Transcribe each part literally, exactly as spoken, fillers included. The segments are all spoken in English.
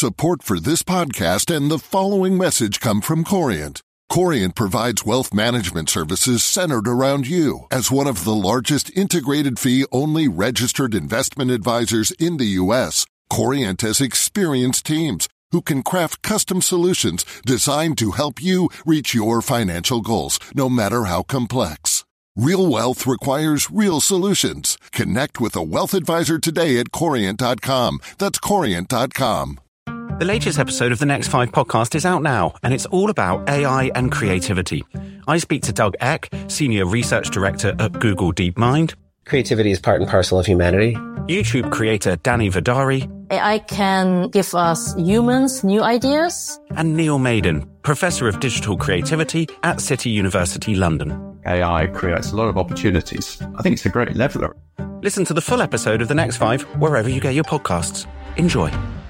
Support for this podcast and the following message come from Corient. Corient provides wealth management services centered around you. As one of the largest integrated fee-only registered investment advisors in the U S, Corient has experienced teams who can craft custom solutions designed to help you reach your financial goals, no matter how complex. Real wealth requires real solutions. Connect with a wealth advisor today at corient dot com. That's corient dot com. The latest episode of the Next Five podcast is out now, and it's all about A I and creativity. I speak to Doug Eck, Senior Research Director at Google DeepMind. Creativity is part and parcel of humanity. YouTube creator Danny Vidari. A I can give us humans new ideas. And Neil Maiden, Professor of Digital Creativity at City University London. A I creates a lot of opportunities. I think it's a great leveler. Listen to the full episode of The Next Five wherever you get your podcasts. Enjoy.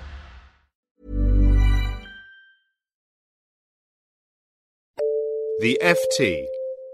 The F T.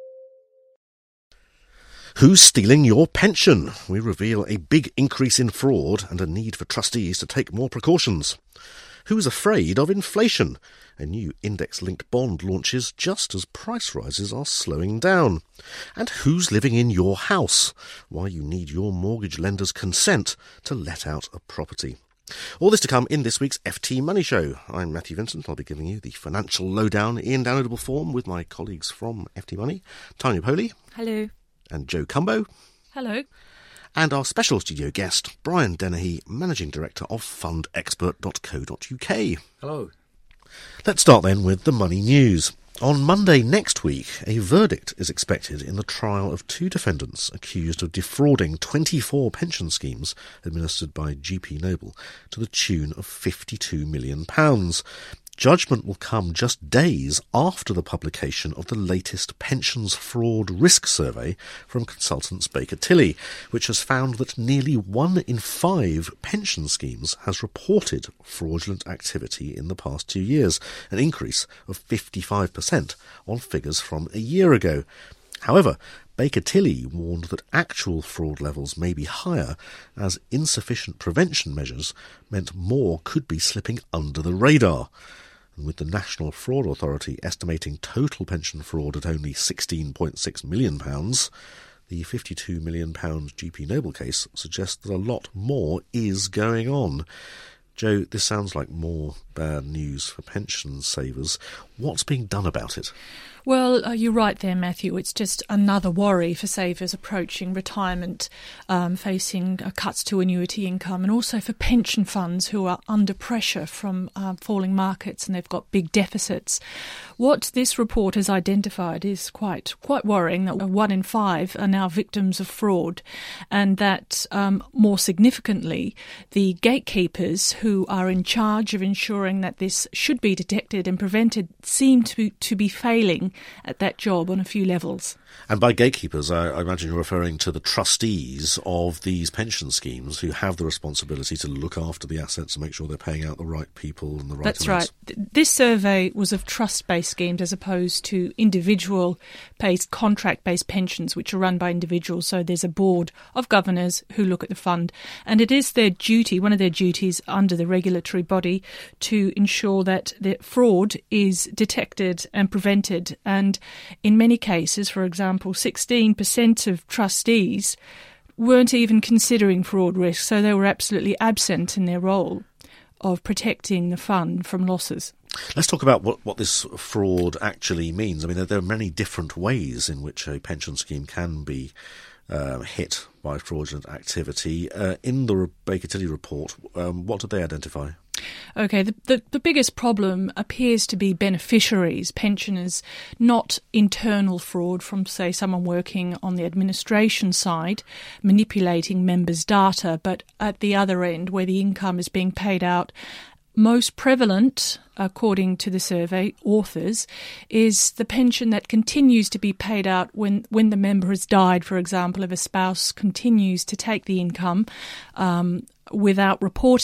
Who's stealing your pension? We reveal a big increase in fraud and a need for trustees to take more precautions. Who's afraid of inflation? A new index-linked bond launches just as price rises are slowing down. And who's living in your house? Why you need your mortgage lender's consent to let out a property. All this to come in this week's F T Money Show. I'm Matthew Vincent. I'll be giving you the financial lowdown in downloadable form with my colleagues from F T Money, Tanya Poley. Hello. And Joe Cumbo. Hello. And our special studio guest, Brian Dennehy, Managing Director of fund expert dot co dot uk. Hello. Let's start then with the money news. On Monday next week, a verdict is expected in the trial of two defendants accused of defrauding twenty-four pension schemes administered by G P Noble to the tune of fifty-two million pounds. Judgment will come just days after the publication of the latest Pensions Fraud Risk Survey from consultants Baker Tilly, which has found that nearly one in five pension schemes has reported fraudulent activity in the past two years, an increase of fifty-five percent on figures from a year ago. However, Baker Tilly warned that actual fraud levels may be higher, as insufficient prevention measures meant more could be slipping under the radar. With the National Fraud Authority estimating total pension fraud at only sixteen point six million pounds, the fifty-two million pounds G P Noble case suggests that a lot more is going on. Joe, this sounds like more bad news for pension savers. What's being done about it? Well, uh, you're right there, Matthew. It's just another worry for savers approaching retirement, um, facing uh, cuts to annuity income, and also for pension funds who are under pressure from uh, falling markets and they've got big deficits. What this report has identified is quite quite worrying, that one in five are now victims of fraud, and that, um, more significantly, the gatekeepers who are in charge of ensuring that this should be detected and prevented seem to, to be failing at that job on a few levels. And by gatekeepers, I, I imagine you're referring to the trustees of these pension schemes who have the responsibility to look after the assets and make sure they're paying out the right people and the right That's amounts. right. This survey was of trust-based schemes as opposed to individual-based, contract-based pensions, which are run by individuals. So there's a board of governors who look at the fund. And it is their duty, one of their duties under the regulatory body, to ensure that the fraud is detected and prevented. And in many cases, for example, sixteen percent of trustees weren't even considering fraud risk, so they were absolutely absent in their role of protecting the fund from losses. Let's talk about what, what this fraud actually means. I mean, there, there are many different ways in which a pension scheme can be uh, hit by fraudulent activity. Uh, in the Baker Tilly report, um, what did they identify? Okay, the, the, the biggest problem appears to be beneficiaries, pensioners, not internal fraud from, say, someone working on the administration side, manipulating members' data, but at the other end where the income is being paid out. Most prevalent, according to the survey authors, is the pension that continues to be paid out when, when the member has died, for example, if a spouse continues to take the income um, without reporting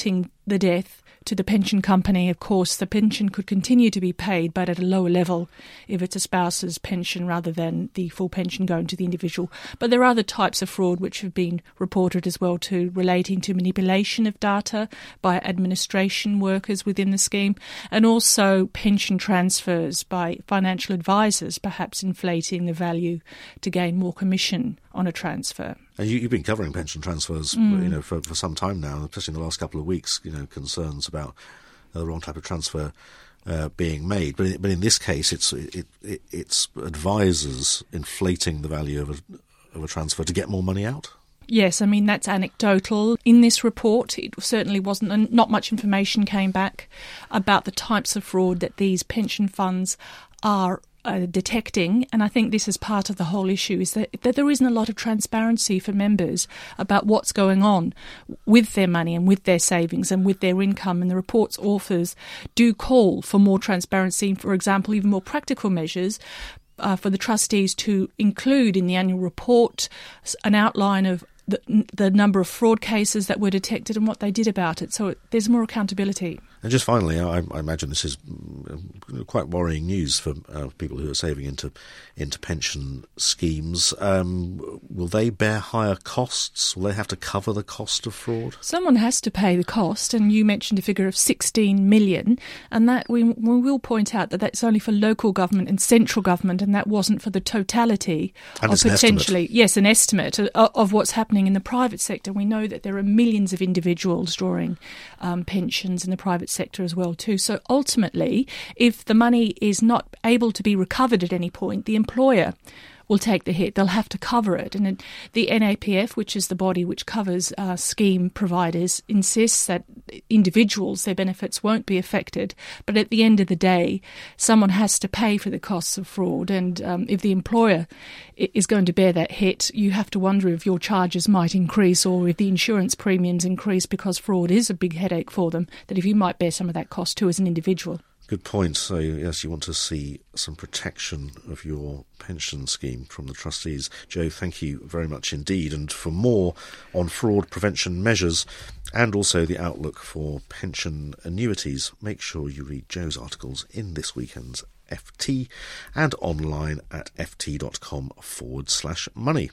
the death to the pension company, of course, the pension could continue to be paid, but at a lower level if it's a spouse's pension rather than the full pension going to the individual. But there are other types of fraud which have been reported as well too, relating to manipulation of data by administration workers within the scheme, and also pension transfers by financial advisors, perhaps inflating the value to gain more commission on a transfer. And you, you've been covering pension transfers, mm. you know, for, for some time now, especially in the last couple of weeks. You know, concerns about uh, the wrong type of transfer uh, being made. But in, but in this case, it's it, it it's advisors inflating the value of a of a transfer to get more money out. Yes, I mean, that's anecdotal. In this report, it certainly wasn't, not much information came back about the types of fraud that these pension funds are Uh, detecting, and I think this is part of the whole issue, is that, that there isn't a lot of transparency for members about what's going on with their money and with their savings and with their income, and the report's authors do call for more transparency, for example, even more practical measures uh, for the trustees to include in the annual report an outline of the, the number of fraud cases that were detected and what they did about it. So there's more accountability. And just finally, I, I imagine this is quite worrying news for uh, people who are saving into into pension schemes. Um, will they bear higher costs? Will they have to cover the cost of fraud? Someone has to pay the cost, and you mentioned a figure of sixteen million, and that we, we will point out that that's only for local government and central government, and that wasn't for the totality and of potentially, yes, an estimate of, of what's happening in the private sector. We know that there are millions of individuals drawing um, pensions in the private sector as well too. So ultimately, if the money is not able to be recovered at any point, the employer will take the hit. They'll have to cover it. And the N A P F, which is the body which covers uh, scheme providers, insists that individuals, their benefits won't be affected. But at the end of the day, someone has to pay for the costs of fraud. And um, if the employer is going to bear that hit, you have to wonder if your charges might increase, or if the insurance premiums increase, because fraud is a big headache for them, that if you might bear some of that cost too as an individual. Good point. So, yes, you want to see some protection of your pension scheme from the trustees. Jo, thank you very much indeed. And for more on fraud prevention measures and also the outlook for pension annuities, make sure you read Jo's articles in this weekend's F T and online at ft.com forward slash money.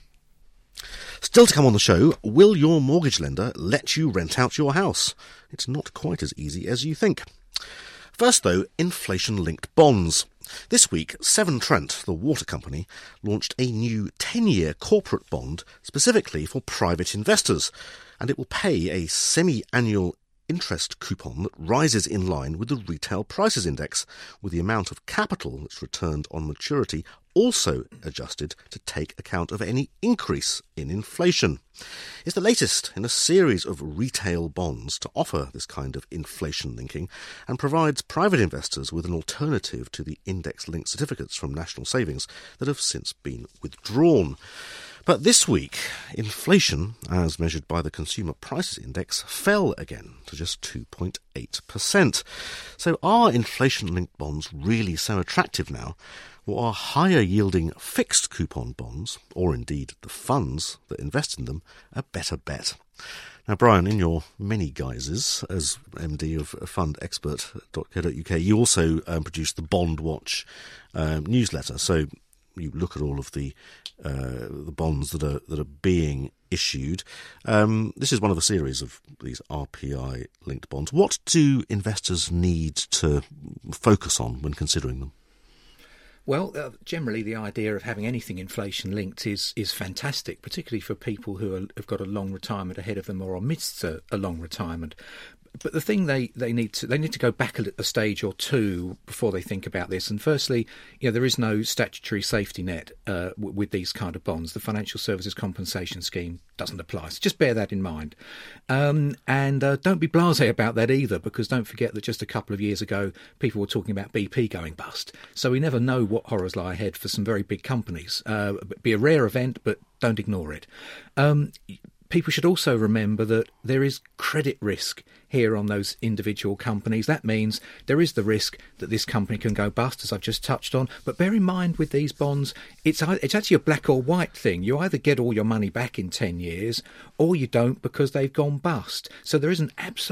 Still to come on the show, will your mortgage lender let you rent out your house? It's not quite as easy as you think. First, though, inflation-linked bonds. This week, Severn Trent, the water company, launched a new ten-year corporate bond specifically for private investors, and it will pay a semi-annual interest coupon that rises in line with the retail prices index, with the amount of capital that's returned on maturity also adjusted to take account of any increase in inflation. It's the latest in a series of retail bonds to offer this kind of inflation linking, and provides private investors with an alternative to the index-linked certificates from National Savings that have since been withdrawn. But this week, inflation, as measured by the Consumer Prices Index, fell again to just two point eight percent. So are inflation-linked bonds really so attractive now? Or are higher-yielding fixed coupon bonds, or indeed the funds that invest in them, a better bet? Now, Brian, in your many guises as M D of fund expert dot co dot uk, you also um, produced the Bond Watch um, newsletter. So you look at all of the uh, the bonds that are that are being issued. Um, this is one of a series of these R P I-linked bonds. What do investors need to focus on when considering them? Well, uh, generally the idea of having anything inflation-linked is is fantastic, particularly for people who are, have got a long retirement ahead of them or amidst a, a long retirement. But the thing they, they need to they need to go back a, a stage or two before they think about this. And firstly, you know, there is no statutory safety net uh, w- with these kind of bonds. The Financial Services Compensation Scheme doesn't apply. So just bear that in mind. Um, and uh, don't be blasé about that either, because don't forget that just a couple of years ago, people were talking about B P going bust. So we never know what horrors lie ahead for some very big companies. Uh, be a rare event, but don't ignore it. Um, people should also remember that there is credit risk here on those individual companies. That means there is the risk that this company can go bust, as I've just touched on. But bear in mind with these bonds, it's it's actually a black or white thing. You either get all your money back in ten years or you don't, because they've gone bust. So there is an absolute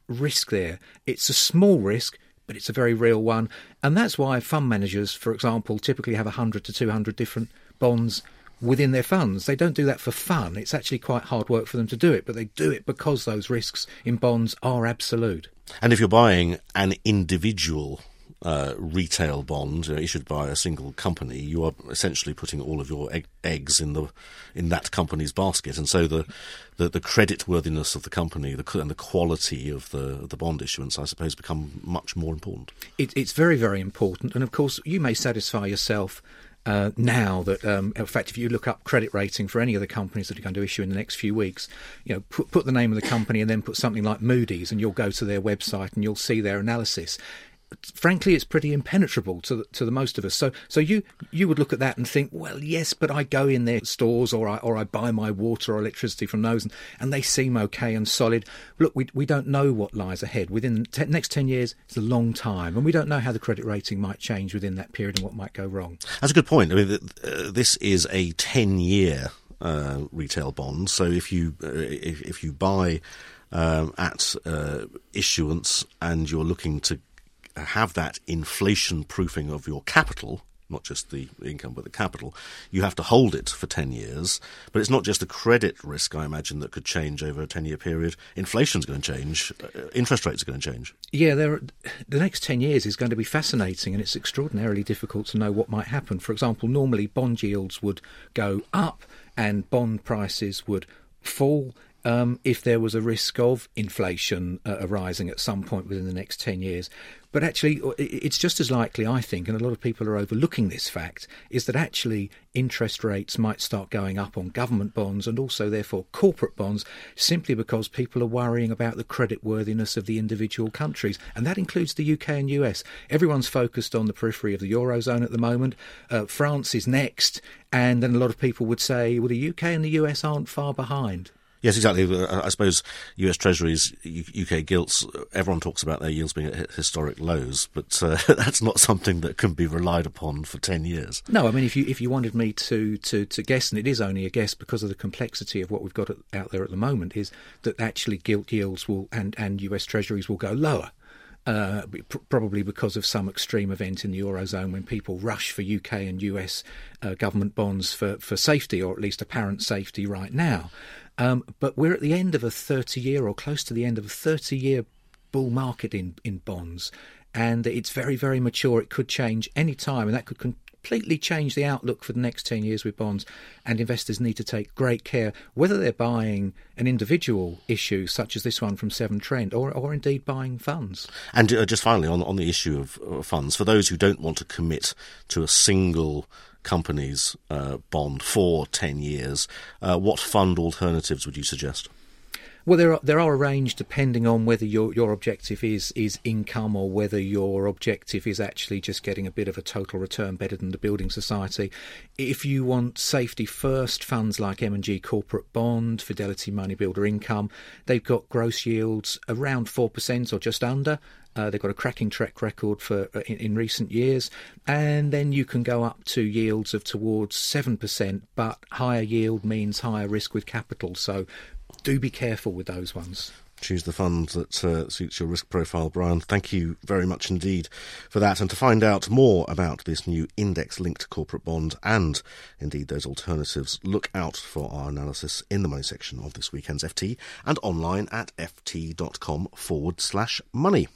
risk there. It's a small risk, but it's a very real one. And that's why fund managers, for example, typically have one hundred to two hundred different bonds within their funds. They don't do that for fun. It's actually quite hard work for them to do it, but they do it because those risks in bonds are absolute. And if you're buying an individual uh, retail bond, uh, issued by a single company, you are essentially putting all of your egg- eggs in the in that company's basket, and so the the, the credit worthiness of the company, the and the quality of the the bond issuance, I suppose, become much more important. It, it's very, very important, and of course, you may satisfy yourself Uh, now that, um, in fact, if you look up credit rating for any of the companies that are going to issue in the next few weeks, you know, put, put the name of the company and then put something like Moody's, and you'll go to their website and you'll see their analysis. Frankly, it's pretty impenetrable to the, to the most of us. So, so you you would look at that and think, well, yes, but I go in their stores or I or I buy my water or electricity from those, and, and they seem okay and solid. Look, we we don't know what lies ahead. Within the te- next ten years, it's a long time, and we don't know how the credit rating might change within that period and what might go wrong. That's a good point. I mean, uh, this is a ten-year uh, retail bond, so if you uh, if, if you buy um, at uh, issuance and you're looking to have that inflation proofing of your capital, not just the income but the capital, you have to hold it for ten years. But it's not just the credit risk, I imagine, that could change over a ten-year period. Inflation's going to change. Uh, interest rates are going to change. Yeah, there are, the next ten years is going to be fascinating, and it's extraordinarily difficult to know what might happen. For example, normally bond yields would go up and bond prices would fall um, if there was a risk of inflation uh, arising at some point within the next ten years. But actually, it's just as likely, I think, and a lot of people are overlooking this fact, is that actually interest rates might start going up on government bonds and also, therefore, corporate bonds, simply because people are worrying about the creditworthiness of the individual countries. And that includes the U K and U S. Everyone's focused on the periphery of the Eurozone at the moment. Uh, France is next. And then a lot of people would say, well, the U K and the U S aren't far behind. Yes, exactly. I suppose U S Treasuries, U K gilts, everyone talks about their yields being at historic lows, but uh, that's not something that can be relied upon for ten years. No, I mean, if you if you wanted me to, to, to guess, and it is only a guess because of the complexity of what we've got out there at the moment, is that actually gilt yields will and, and U S Treasuries will go lower. Uh, probably because of some extreme event in the Eurozone when people rush for U K and U S uh, government bonds for, for safety, or at least apparent safety right now. Um, but we're at the end of a thirty-year or close to the end of a thirty-year bull market in, in bonds, and it's very, very mature. It could change any time, and that could completely change the outlook for the next ten years with bonds, and investors need to take great care, whether they're buying an individual issue such as this one from Severn Trent, or, or indeed buying funds. And uh, just finally, on, on the issue of uh, funds, for those who don't want to commit to a single company's uh, bond for ten years, uh, what fund alternatives would you suggest? Well, there are there are a range depending on whether your your objective is is income or whether your objective is actually just getting a bit of a total return better than the building society. If you want safety first, funds like M and G Corporate Bond, Fidelity Money Builder Income, they've got gross yields around four percent or just under. Uh, they've got a cracking track record for uh, in, in recent years, and then you can go up to yields of towards seven percent, but higher yield means higher risk with capital, so do be careful with those ones. Choose the fund that uh, suits your risk profile, Brian. Thank you very much indeed for that. And to find out more about this new index-linked corporate bond and indeed those alternatives, look out for our analysis in the money section of this weekend's F T and online at ft.com forward slash money.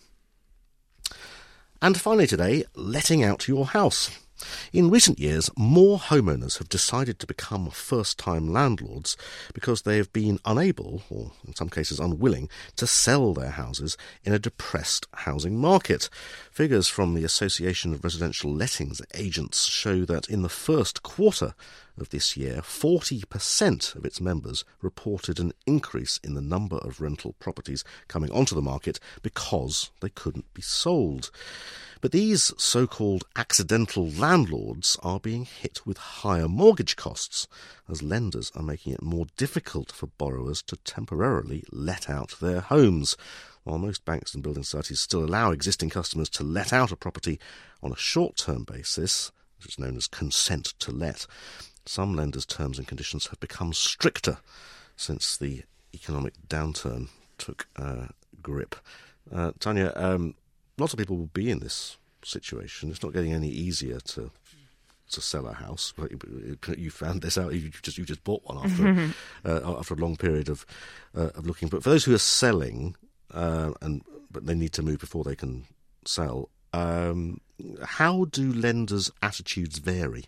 And finally today, letting out your house. In recent years, more homeowners have decided to become first-time landlords because they have been unable, or in some cases unwilling, to sell their houses in a depressed housing market. Figures from the Association of Residential Lettings Agents show that in the first quarter of this year, forty percent of its members reported an increase in the number of rental properties coming onto the market because they couldn't be sold. But these so-called accidental landlords are being hit with higher mortgage costs, as lenders are making it more difficult for borrowers to temporarily let out their homes. While most banks and building societies still allow existing customers to let out a property on a short-term basis, which is known as consent to let, some lenders' terms and conditions have become stricter since the economic downturn took uh, grip. Uh, Tanya, um, lots of people will be in this situation. It's not getting any easier to to sell a house. You found this out. You just you just bought one after uh, after a long period of uh, of looking. But for those who are selling, uh, and but they need to move before they can sell, um, how do lenders' attitudes vary?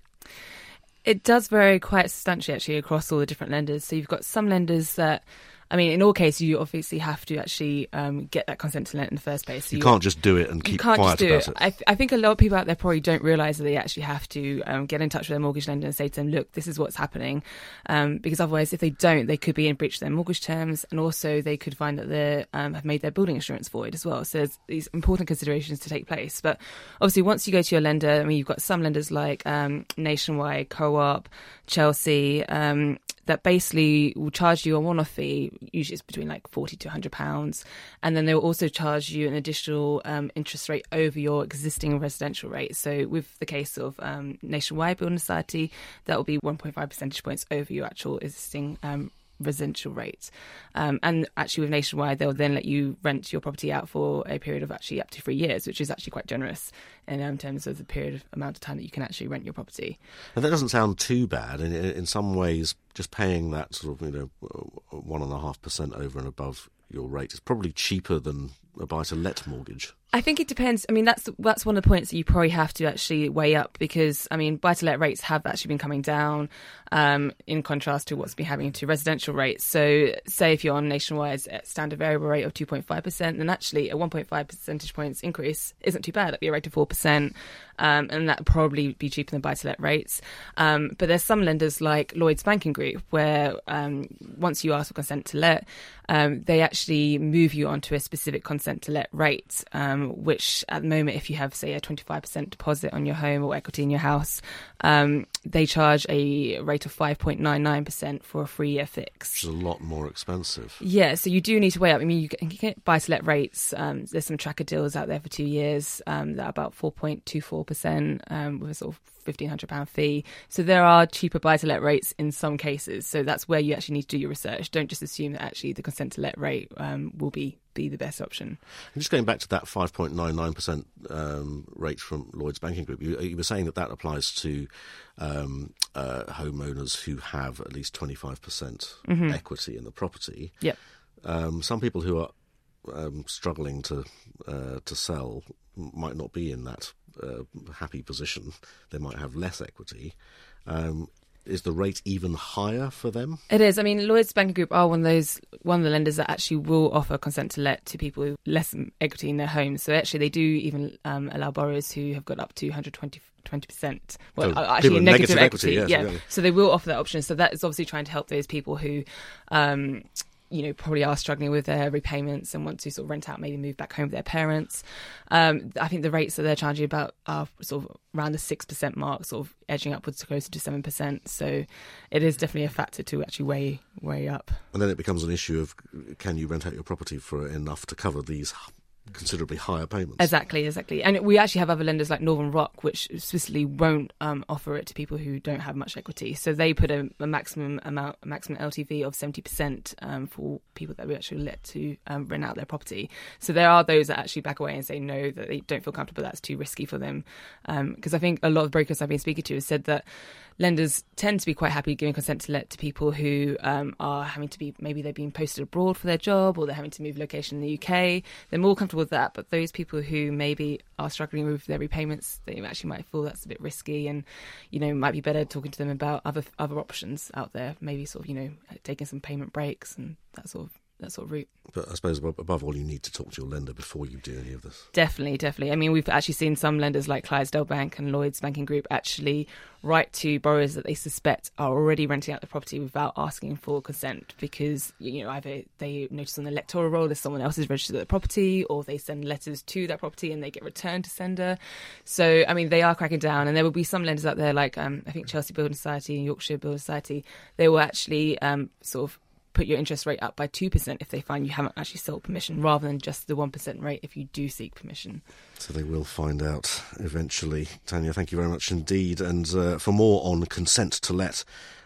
It does vary quite substantially, actually, across all the different lenders. So you've got some lenders that, I mean, in all cases, you obviously have to actually um, get that consent to lend in the first place. So you, you can't just do it and keep quiet about it. it. I, th- I think a lot of people out there probably don't realise that they actually have to um, get in touch with their mortgage lender and say to them, look, this is what's happening. Um, because otherwise, if they don't, they could be in breach of their mortgage terms, and also they could find that they um, have made their building insurance void as well. So there's these important considerations to take place. But obviously, once you go to your lender, I mean, you've got some lenders like um, Nationwide, Co-op, Chelsea, um, that basically will charge you a one-off fee, usually it's between like forty to one hundred pounds, and then they will also charge you an additional um, interest rate over your existing residential rate. So with the case of um, Nationwide Building Society, that will be one point five percentage points over your actual existing um residential rates. Um, and actually with Nationwide, they'll then let you rent your property out for a period of actually up to three years, which is actually quite generous in um, terms of the period of amount of time that you can actually rent your property. And that doesn't sound too bad. In, in some ways, just paying that sort of, you know, one and a half percent over and above your rate is probably cheaper than a buy-to-let mortgage. I think it depends. I mean, that's that's one of the points that you probably have to actually weigh up, because, I mean, buy-to-let rates have actually been coming down um, in contrast to what's been happening to residential rates. So say if you're on Nationwide's standard variable rate of two point five percent, then actually a one point five percentage points increase isn't too bad. That'd be a rate of four percent, um, and that would probably be cheaper than buy-to-let rates. Um, but there's some lenders like Lloyds Banking Group where um, once you ask for consent to let, um, they actually move you onto a specific consent to let rate, um, which at the moment, if you have, say, a twenty-five percent deposit on your home or equity in your house, um, they charge a rate of five point nine nine percent for a three-year fix. Which is a lot more expensive. Yeah, so you do need to weigh up. I mean, you can get buy-to-let rates. Um, there's some tracker deals out there for two years um, that are about four point two four percent um, with a sort of fifteen hundred pounds fee. So there are cheaper buy-to-let rates in some cases. So that's where you actually need to do your research. Don't just assume that actually the consent-to-let rate um, will be be the best option. And just going back to that five point nine nine percent um, rate from Lloyds Banking Group, you, you were saying that that applies to um, uh, homeowners who have at least twenty-five percent mm-hmm. equity in the property. Yep. Um, some people who are um, struggling to uh, to sell might not be in that uh, happy position. They might have less equity. Um, Is the rate even higher for them? It is. I mean, Lloyds Banking Group are one of those one of the lenders that actually will offer consent to let to people with less equity in their homes. So actually, they do even um, allow borrowers who have got up to one hundred twenty percent. Well, so actually, negative, negative equity. equity yes, yeah. Exactly. So they will offer that option. So that is obviously trying to help those people who, um, you know, probably are struggling with their repayments and want to sort of rent out, maybe move back home with their parents. Um, I think the rates that they're charging about are sort of around the six percent mark, sort of edging upwards to closer to seven percent. So it is definitely a factor to actually weigh weigh up. And then it becomes an issue of, can you rent out your property for enough to cover these considerably higher payments? Exactly, exactly. And we actually have other lenders like Northern Rock, which specifically won't um, offer it to people who don't have much equity. So they put a, a maximum amount, a maximum L T V of seventy percent um, for people that we actually let to um, rent out their property. So there are those that actually back away and say no, that they don't feel comfortable, that's too risky for them. Because um, I think a lot of brokers I've been speaking to have said that lenders tend to be quite happy giving consent to let to people who um, are having to be, maybe they're being posted abroad for their job, or they're having to move location in the U K. They're more comfortable with that. But those people who maybe are struggling with their repayments, they actually might feel that's a bit risky, and, you know, might be better talking to them about other other options out there, maybe sort of, you know, taking some payment breaks and that sort of that sort of route. But I suppose above all, you need to talk to your lender before you do any of this. Definitely, definitely. I mean, we've actually seen some lenders like Clydesdale Bank and Lloyds Banking Group actually write to borrowers that they suspect are already renting out the property without asking for consent, because, you know, either they notice on the electoral roll that someone else is registered at the property, or they send letters to that property and they get returned to sender. So, I mean, they are cracking down, and there will be some lenders out there like um, I think Chelsea Building Society and Yorkshire Building Society. They will actually um, sort of put your interest rate up by two percent if they find you haven't actually sought permission, rather than just the one percent rate if you do seek permission. So they will find out eventually. Tanya, thank you very much indeed. And uh, for more on consent to let,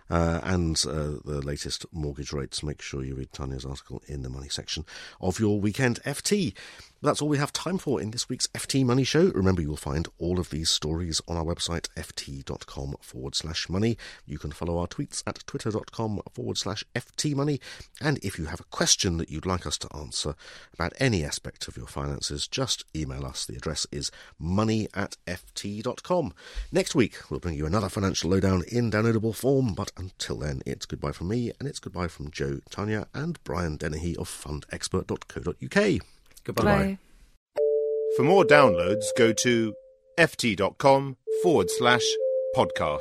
uh, and uh, the latest mortgage rates. Make sure you read Tanya's article in the money section of your weekend F T. That's all we have time for in this week's F T Money Show. Remember, you'll find all of these stories on our website, ft.com forward slash money. You can follow our tweets at twitter.com forward slash FT money. And if you have a question that you'd like us to answer about any aspect of your finances, just email us. The address is money at ft dot com. Next week, we'll bring you another financial lowdown in downloadable form. But until then, it's goodbye from me, and it's goodbye from Joe, Tanya, and Brian Dennehy of fund expert dot co dot uk. Goodbye. Bye. For more downloads, go to ft.com forward slash podcasts.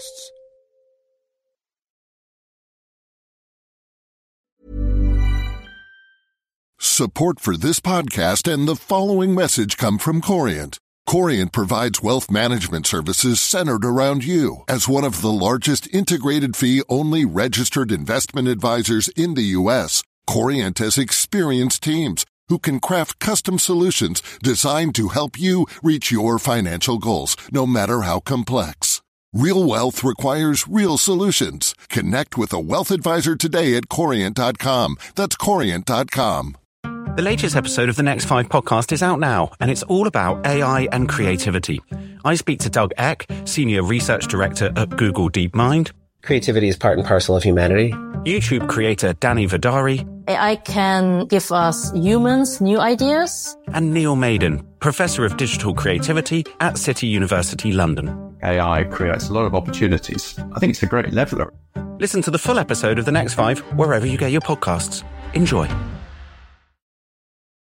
Support for this podcast and the following message come from Corient. Corient provides wealth management services centered around you. As one of the largest integrated fee-only registered investment advisors in the U S, Corient has experienced teams who can craft custom solutions designed to help you reach your financial goals, no matter how complex. Real wealth requires real solutions. Connect with a wealth advisor today at corient dot com. That's corient dot com. The latest episode of the Next Five podcast is out now, and it's all about A I and creativity. I speak to Doug Eck, Senior Research Director at Google DeepMind. Creativity is part and parcel of humanity. YouTube creator Danny Vidari. A I can give us humans new ideas. And Neil Maiden, Professor of Digital Creativity at City University London. A I creates a lot of opportunities. I think it's a great leveller. Listen to the full episode of The Next Five wherever you get your podcasts. Enjoy.